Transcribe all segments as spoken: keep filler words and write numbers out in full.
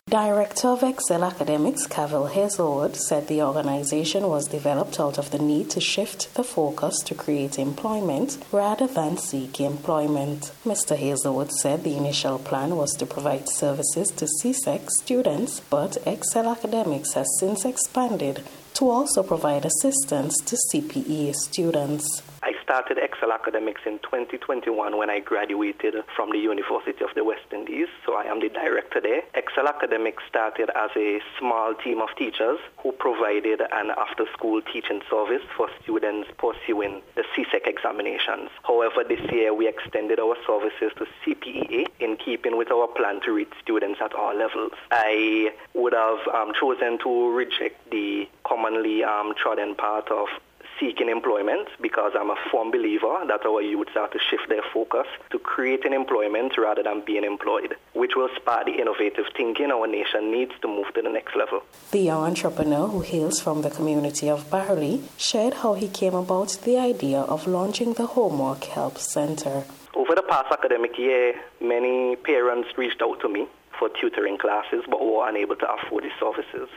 Director of Excel Academics, Cavill Hazelwood, said the organization was developed out of the need to shift the focus to create employment rather than seek employment. Mister Hazelwood said the initial plan was to provide services to C S E C students, but Excel Academics has since expanded to also provide assistance to C P E A students. I started Excel Academics in twenty twenty-one when I graduated from the University of the West Indies, so I am the director there. Excel Academics started as a small team of teachers who provided an after-school teaching service for students pursuing the C S E C examinations. However, this year we extended our services to C P E A in keeping with our plan to reach students at all levels. I would have um, chosen to reject the commonly um, trodden path of seeking employment because I'm a firm believer that our youths are to shift their focus to creating employment rather than being employed, which will spark the innovative thinking our nation needs to move to the next level. The young entrepreneur, who hails from the community of Barley, shared how he came about the idea of launching the Homework Help Center. Over the past academic year, many parents reached out to me for tutoring classes but were unable to afford the services.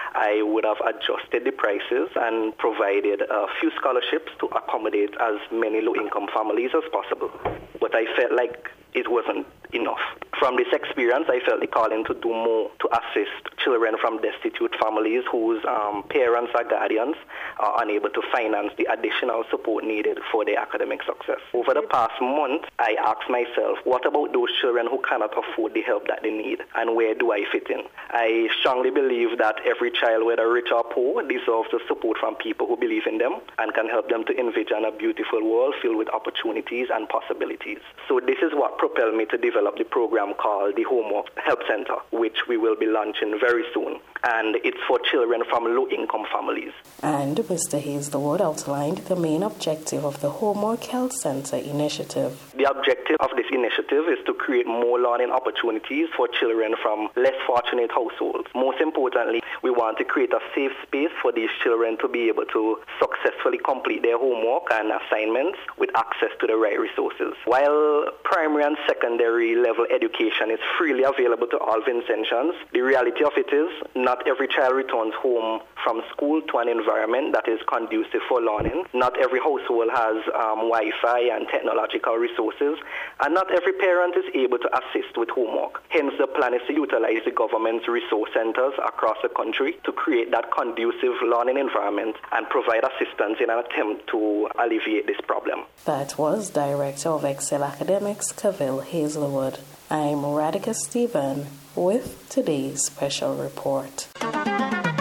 I would have adjusted the prices and provided a few scholarships to accommodate as many low-income families as possible. But I felt like it wasn't enough. From this experience, I felt the calling to do more to assist children from destitute families whose um, parents or guardians are unable to finance the additional support needed for their academic success. Over the past month, I asked myself, what about those children who cannot afford the help that they need, and where do I fit in? I strongly believe that every child, whether rich or poor, deserves the support from people who believe in them and can help them to envision a beautiful world filled with opportunities and possibilities. So this is what propelled me to develop the program called the Homework Help Center, which we will be launching very soon. And it's for children from low-income families. And Mister Hazelwood outlined the main objective of the Homework Health Center initiative. The objective of this initiative is to create more learning opportunities for children from less fortunate households. Most importantly, we want to create a safe space for these children to be able to successfully complete their homework and assignments with access to the right resources. While primary and secondary level education is freely available to all Vincentians, the reality of it is not every child returns home from school to an environment that is conducive for learning. Not every household has um, Wi-Fi and technological resources, and not every parent is able to assist with homework. Hence, the plan is to utilize the government's resource centers across the country to create that conducive learning environment and provide assistance in an attempt to alleviate this problem. That was Director of Excel Academics, Cavill Hazelwood. I'm Radhika Stephen with today's special report.